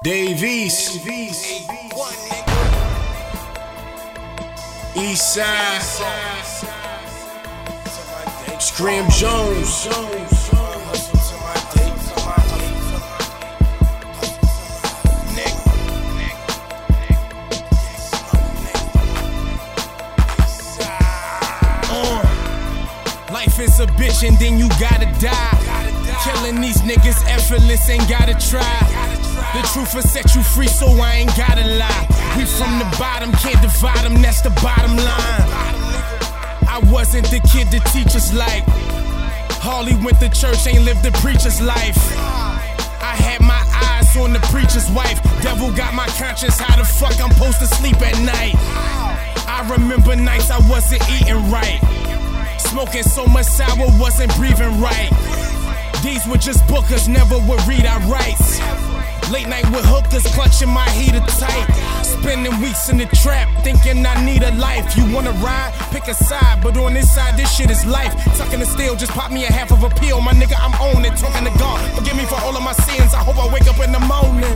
Davies, Eastside, Scream Jones, Life is a bitch and then you gotta die. Killing these niggas effortless, ain't gotta try. The truth will set you free, so I ain't gotta lie. We from the bottom, can't divide them, that's the bottom line. I wasn't the kid the teachers like. Hardly went to church, ain't lived the preacher's life. I had my eyes on the preacher's wife. Devil got my conscience, how the fuck I'm supposed to sleep at night? I remember nights I wasn't eating right. Smoking so much sour, wasn't breathing right. These were just bookers, never would read our rights. Late night with hookers, clutching my heater tight. Spending weeks in the trap, thinking I need a life. You wanna ride? Pick a side, but on this side, this shit is life. Tucking the steel, just pop me a half of a pill. My nigga, I'm on it, talking to God. Forgive me for all of my sins, I hope I wake up in the morning.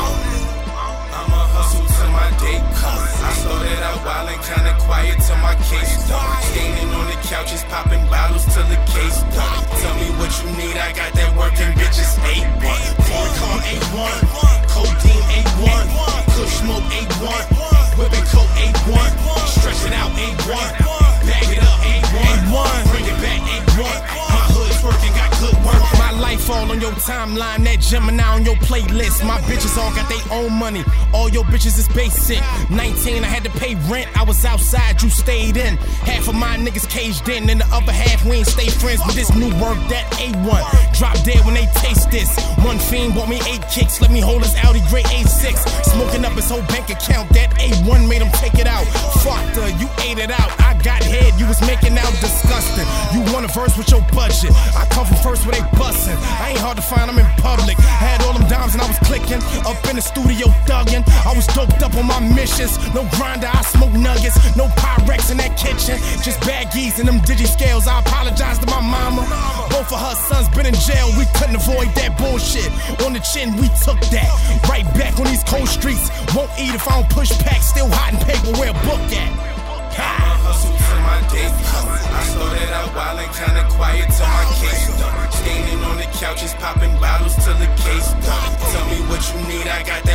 I'ma hustle till my day comes. I started out wild and kinda quiet till my case done. Standing on the couches, popping bottles till the case done. Tell me what you need, I got that working bitches A1. Foreign A1, codeine A1, kush smoke A1, whipping coke A1, stretch it out A1, bag it up A1, bring it back A1. My hood's working, got good work. My life all on your timeline, that Gemini on your playlist. My bitches all got their own money, all your bitches is basic. 19, I had to pay rent, I was outside, you stayed in. Half of my niggas caged in, and the other half we ain't stay friends. But this new work, that A1, drop dead when they taste this. One fiend bought me 8 kicks, let me hold his Audi Grey A6. Smoking up his whole bank account, that A1 made him take it out. Fucked her, you ate it out, I got head, you was making out disgusting. You want a verse with your budget, I come from first where they bustin'. I ain't hard to find, I'm in public. Had all them dimes and I was clicking, up in the studio thuggin'. I was doped up on my missions, no grinder, I smoke nuggets. No Pyrex in that kitchen, just baggies and them digi-scales. I apologize to my mama, both of her sons been in jail. We couldn't avoid that bullshit, on the chin we took that. Right back on these cold streets, won't eat if I don't push back. Still hot in paper, where a book at? I'ma hustle till my day comes. I started out wild and kinda quiet till my case done. Standing on the couches, popping bottles till the case done. Tell me what you need, I got that